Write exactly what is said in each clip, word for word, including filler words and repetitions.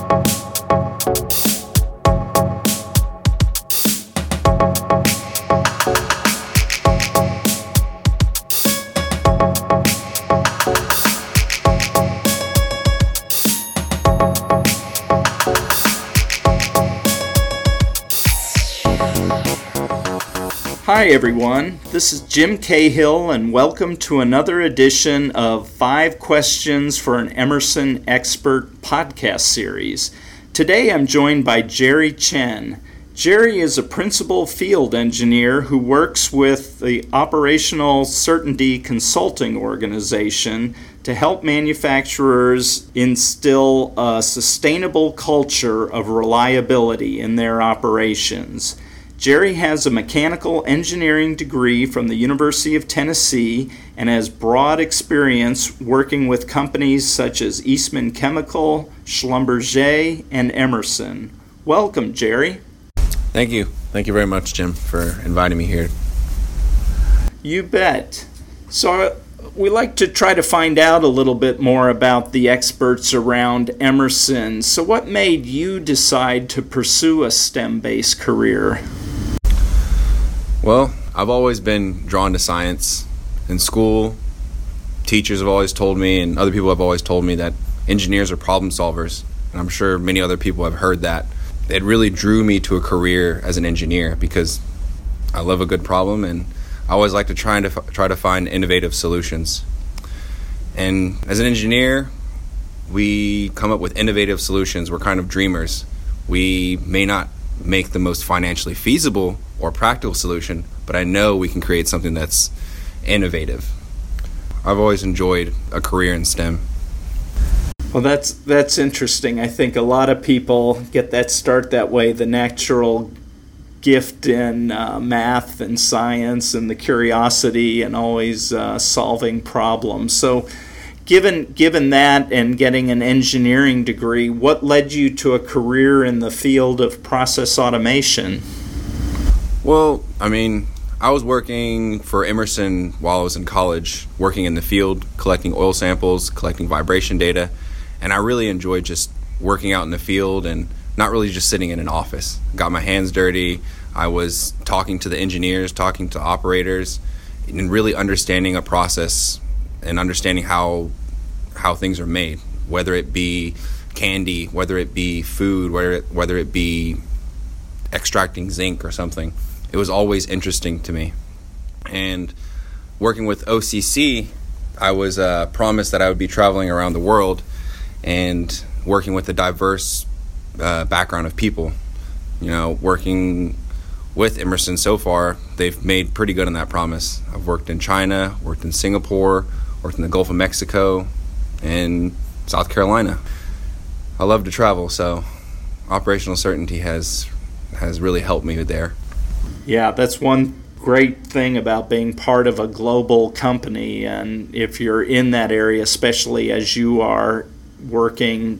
Hi everyone, this is Jim Cahill and welcome to another edition of Five Questions for an Emerson Expert podcast series. Today I'm joined by Jerry Chen. Jerry is a principal field engineer who works with the Operational Certainty Consulting Organization to help manufacturers instill a sustainable culture of reliability in their operations. Jerry has a mechanical engineering degree from the University of Tennessee and has broad experience working with companies such as Eastman Chemical, Schlumberger, and Emerson. Welcome, Jerry. Thank you. Thank you very much, Jim, for inviting me here. You bet. So we like to try to find out a little bit more about the experts around Emerson. So what made you decide to pursue a STEM-based career? Well, I've always been drawn to science. In school, teachers have always told me, and other people have always told me, that engineers are problem solvers. And I'm sure many other people have heard that. It really drew me to a career as an engineer because I love a good problem, and I always like to try to try to find innovative solutions. And as an engineer, we come up with innovative solutions. We're kind of dreamers. We may not make the most financially feasible or practical solution, but I know we can create something that's innovative. I've always enjoyed a career in STEM. Well, that's that's interesting. I think a lot of people get that start that way, the natural gift in uh, math and science and the curiosity and always uh, solving problems. So given given that and getting an engineering degree, what led you to a career in the field of process automation? Well, I mean, I was working for Emerson while I was in college, working in the field, collecting oil samples, collecting vibration data, and I really enjoyed just working out in the field and not really just sitting in an office. Got my hands dirty. I was talking to the engineers, talking to operators, and really understanding a process and understanding how how things are made, whether it be candy, whether it be food, whether it, whether it be extracting zinc or something. It was always interesting to me. And working with O C C, I was uh, promised that I would be traveling around the world and working with a diverse uh, background of people. You know, working with Emerson so far, they've made pretty good on that promise. I've worked in China, worked in Singapore, worked in the Gulf of Mexico, and South Carolina. I love to travel, so operational certainty has has really helped me there. Yeah, that's one great thing about being part of a global company, and if you're in that area, especially as you are working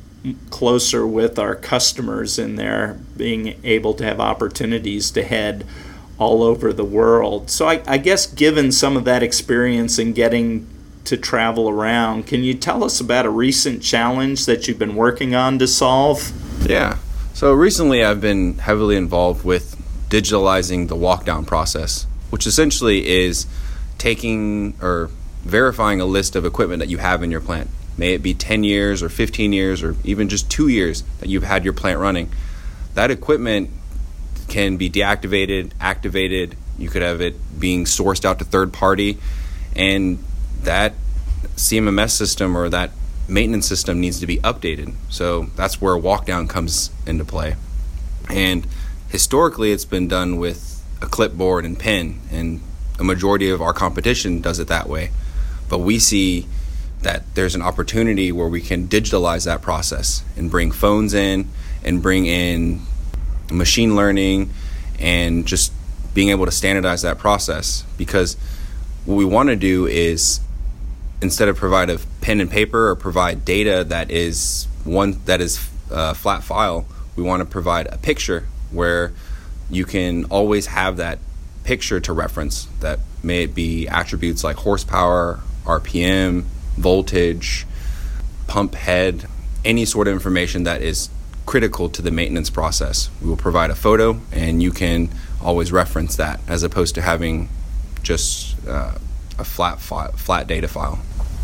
closer with our customers in there, being able to have opportunities to head all over the world. So I, I guess given some of that experience in getting to travel around, can you tell us about a recent challenge that you've been working on to solve? Yeah. So recently I've been heavily involved with digitalizing the walk-down process, which essentially is taking or verifying a list of equipment that you have in your plant. May it be ten years or fifteen years or even just two years that you've had your plant running. That equipment can be deactivated, activated. You could have it being sourced out to third party, and that C M M S system or that maintenance system needs to be updated. So that's where walk-down comes into play. And historically, it's been done with a clipboard and pen, and a majority of our competition does it that way. But we see that there's an opportunity where we can digitalize that process and bring phones in and bring in machine learning and just being able to standardize that process. Because what we want to do is, instead of provide a pen and paper or provide data that is one that is a flat file, we want to provide a picture where you can always have that picture to reference. That may it be attributes like horsepower, R P M, voltage, pump head, any sort of information that is critical to the maintenance process. We will provide a photo, and you can always reference that, as opposed to having just uh, a flat file, flat data file.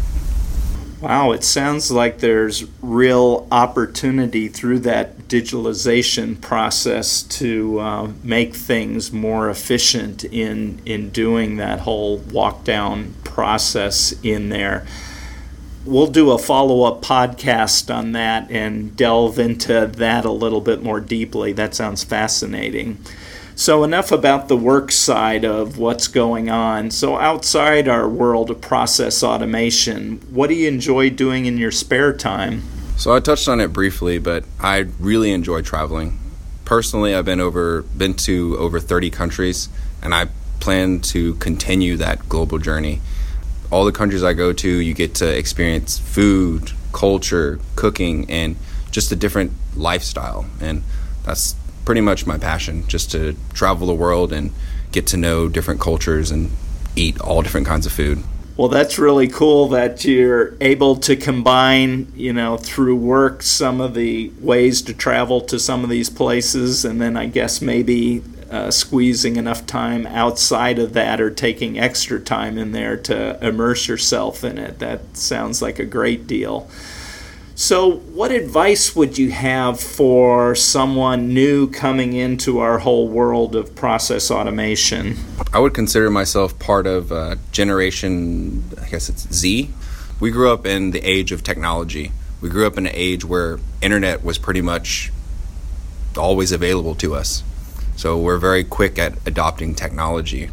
Wow, it sounds like there's real opportunity through that digitalization process to uh, make things more efficient in in doing that whole walk down process in there. We'll do a follow-up podcast on that and delve into that a little bit more deeply. That sounds fascinating. So enough about the work side of what's going on. So outside our world of process automation, what do you enjoy doing in your spare time? So I touched on it briefly, but I really enjoy traveling. Personally, I've been over been to over thirty countries, and I plan to continue that global journey. All the countries I go to, you get to experience food, culture, cooking, and just a different lifestyle. And that's pretty much my passion, just to travel the world and get to know different cultures and eat all different kinds of food. Well, that's really cool that you're able to combine, you know, through work, some of the ways to travel to some of these places, and then I guess maybe uh, squeezing enough time outside of that or taking extra time in there to immerse yourself in it. That sounds like a great deal. So what advice would you have for someone new coming into our whole world of process automation? I would consider myself part of uh, generation, I guess it's Z. We grew up in the age of technology. We grew up in an age where internet was pretty much always available to us. So we're very quick at adopting technology.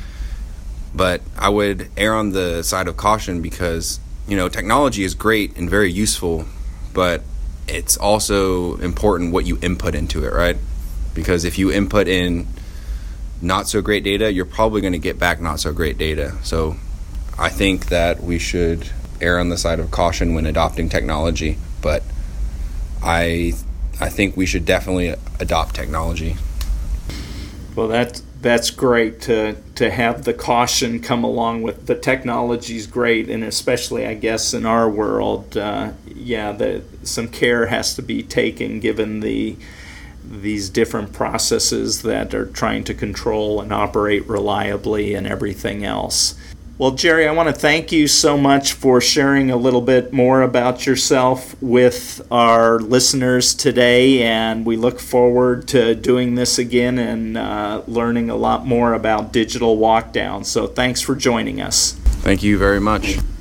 But I would err on the side of caution because, you know, technology is great and very useful, but it's also important what you input into it, right? Because if you input in not so great data, you're probably going to get back not so great data. So I think that we should err on the side of caution when adopting technology, but I I think we should definitely adopt technology. Well, that's that's great to to have the caution come along with the technology's great, and especially I guess in our world, uh, yeah, the some care has to be taken given the these different processes that are trying to control and operate reliably and everything else. Well, Jerry, I want to thank you so much for sharing a little bit more about yourself with our listeners today, and we look forward to doing this again and uh, learning a lot more about digital walkdown. So thanks for joining us. Thank you very much.